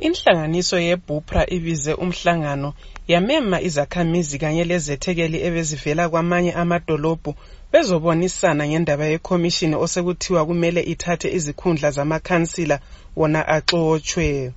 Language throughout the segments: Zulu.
Inhlanganiso yeBUPRA ibize umhlangano yamema izakhamizi kanye lezethekeli ebezivela kwamanye amadolobho bezobonisana ngendaba yekhomishini osekuthiwa kumele ithathe izikhundla zamakhansila wona axotshwe.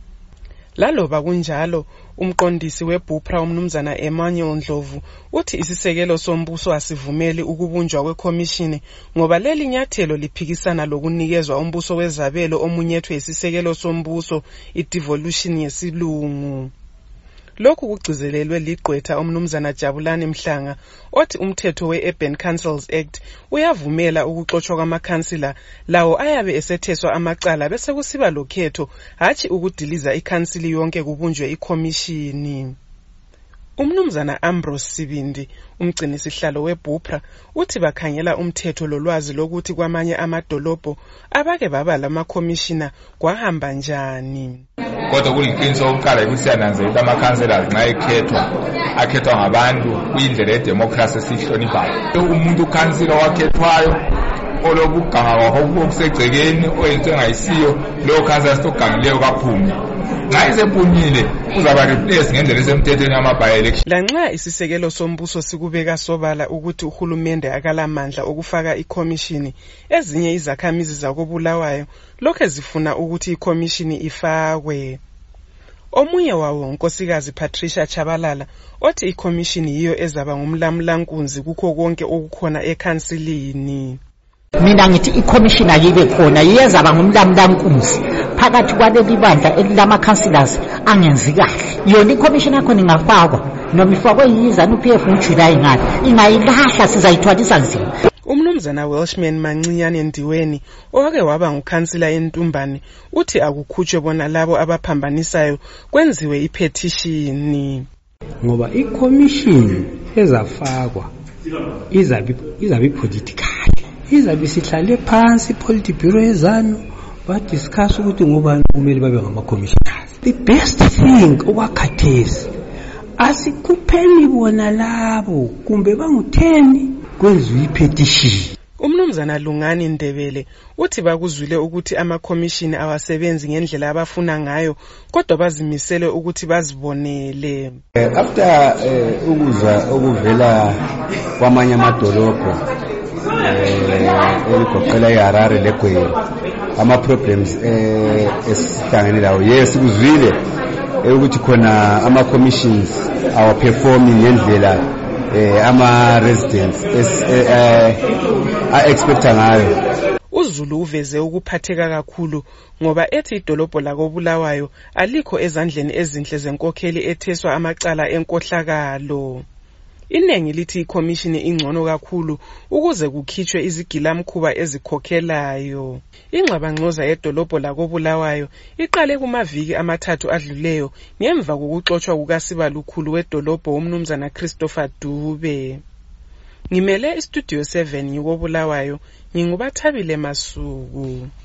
Laloba kunjalo, umqondisi weBUPRA umnumzana Emmanuel Ndlovu uthi isisekelo sombuso asivumeli ukubunjwa kwekhomishini ngoba leli nyathelo liphikisana lokunikezwa umbuso wezabelo omunyethwe isisekelo sombuso i-devolution yesilungu. Lokhu kugcizelelwe ligqwetha umnumzana Jabulani Mhlanga othi umthetho we-Urban Councils Act uyavumela ukuxotshwa kwamakhansila lawo ayabe esetheswa amacala bese kusiba lokhetho hatshi ukudiliza ikhansili yonke kubunjwe ikhomishini. Umnumzana Ambrose Sibindi, umgcinisihlalo weBUPRA, uthi bakhangela umthetho lolwazi lokuthi kwamanye amadolobho abake baba lamakhomishina kwahamba njani. Kodwa kuliqiniso oqala ukuthi siyananzelela amakhansela nxa akhethwa ngabantu kuyindlela yedemocracy esihloniphayo. Umuntu ukhansila wakhethwayo olobuganga wakho okusegcekeni oyinto engayisiyo lo khansela sitogangileyo kaphume. Nxa isephumile uzaba replace ngendlela esemthethweni yama-by election. Lanxa isisekelo sombuso sikubeka sobala ukuthi uhulumende akalamandla okufaka ikhomishini, ezinye izakhamizi zakoBulawayo lokho zifuna ukuthi ikhomishini ifakwe. Omunye wawo unkosikazi Patricia Chabalala othi ikhomishini yiyo ezaba ngumlamulankunzi kukho konke okukhona ekhansilini. Mina ngithi ikhomishini ayibe khona iyezaba ngumlamulankunzi phakathi kwaleli bandla elilama-councillors angenzi kahle. Yona ikhomishini yakhona ingafakwa noma ifakwe yiZANU-PF ngoJulayi ngani ingayilahla sizayithwalisa nzima. Umnumzana Welshman Mancinyane Ndiweni owake waba ngukhansila eNtumbane uthi akukhutshwe bona labo abaphambanisayo kwenziwe ipetishini. Ngoba ikhomishini ezafakwa izabe political. Izabe sihlale phansi Politburo yeZANU badiscuss ukuthi ngobani kumele babe ngama-commissioners. The best thing okwakhathesi asikupheni bona labo kumbe bangu-10 kwenziwe ipetition. Umnumzana Lungani Ndebele uthi bakuzwile ukuthi amakhomishini awasebenzi ngendlela abafuna ngayo kodwa bazimisele ukuthi bazibonele. After ukuzwa okuvela kwamanye amadolobho eligoqela iHarare leGweru ama-problems esihlangene lawo, yes kuzwile ukuthi khona ama-commissions awaperforming ngendlela ama-residents a-expecta ngayo. uZulu uveze ukuphatheka kakhulu ngoba ethi idolobho lakoBulawayo alikho ezandleni ezinhle zenkokheli etheswa amacala enkohlakalo. Inengi lithi ikhomishini ingcono kakhulu ukuze kukhitshwe izigilamkhuba ezikhokhelayo. Ingxabangxoza yedolobho lakoBulawayo iqale kumaviki amathathu adluleyo ngemva kokuxotshwa kukaSibalukhulu wedolobho umnumzana Christopher Dube. Ngimele iStudio 7 ngoBulawayo, nginguBathabile Masuku.